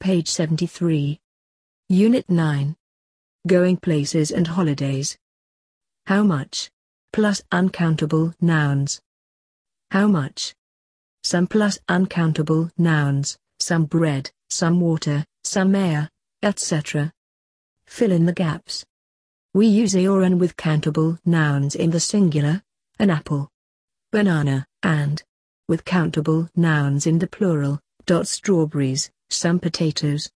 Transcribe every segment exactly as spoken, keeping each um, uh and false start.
page seventy-three. Unit nine. Going places and holidays. How much? Plus uncountable nouns. How much? Some plus uncountable nouns, some bread, some water, some air, et cetera. Fill in the gaps. We use a or an with countable nouns in the singular, an apple, banana, and, with countable nouns in the plural, dot strawberries, some potatoes.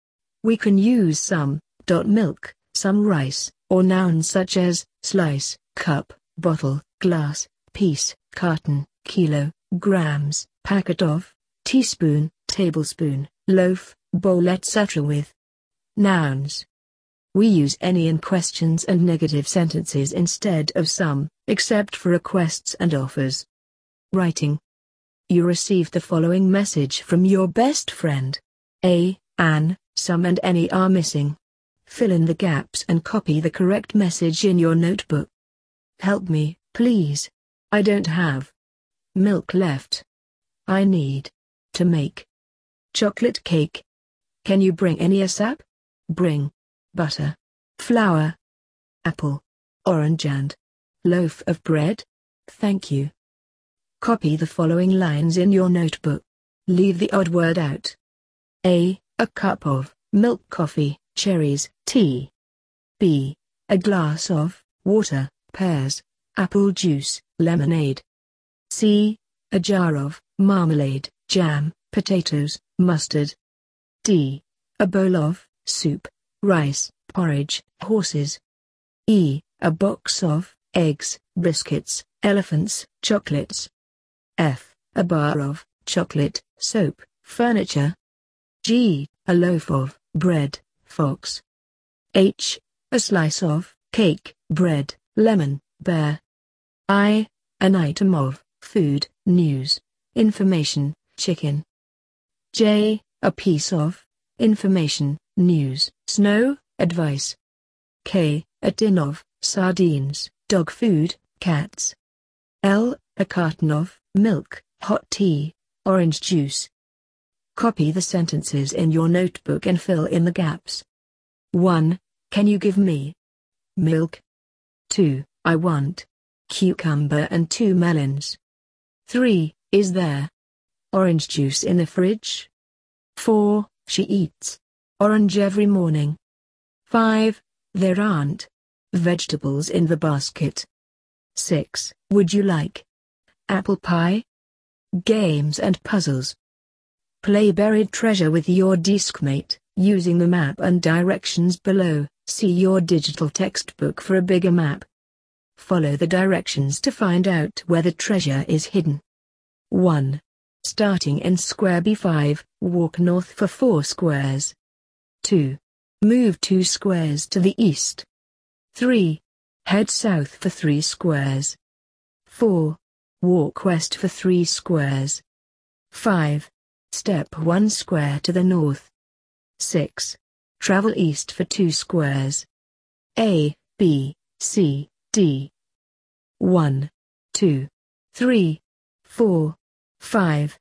We can use some, dot milk, some rice, or nouns such as, slice, cup, bottle, glass, piece, carton, kilo, grams, packet of, teaspoon, tablespoon, loaf, bowl, et cetera with nouns. We use any in questions and negative sentences instead of some, except for requests and offers. Writing. You received the following message from your best friend. A, an, some and any are missing. Fill in the gaps and copy the correct message in your notebook. Help me, please. I don't have milk left. I need to make chocolate cake. Can you bring any ASAP? Bring butter, flour, apple, orange and loaf of bread. Thank you. Copy the following lines in your notebook. Leave the odd word out. A. A cup of milk, coffee, cherries, tea. B. A glass of water, pears, apple juice, lemonade. C. A jar of marmalade, jam, potatoes, mustard. D. A bowl of soup, rice, porridge, horses. E. A box of eggs, biscuits, elephants, chocolates. F. A bar of chocolate, soap, furniture. G. A loaf of bread, fox. H. A slice of cake, bread, lemon, bear. I. An item of food, news, information, chicken. J. A piece of information, news, snow, advice. K. A tin of sardines, dog food, cats. L. A carton of milk, hot tea, orange juice. Copy the sentences in your notebook and fill in the gaps. one. Can you give me milk? two. I want cucumber and two melons. three. Is there orange juice in the fridge? four. She eats orange every morning. five. There aren't vegetables in the basket. six. Would you like apple pie? Games and puzzles. Play buried treasure with your deskmate, using the map and directions below. See your digital textbook for a bigger map. Follow the directions to find out where the treasure is hidden. one. Starting in square B five, walk north for four squares. two. Move two squares to the east. three. Head south for three squares. four. Walk west for three squares. five. Step one square to the north. six. Travel east for two squares. A, B, C, D. one, two, three, four, five,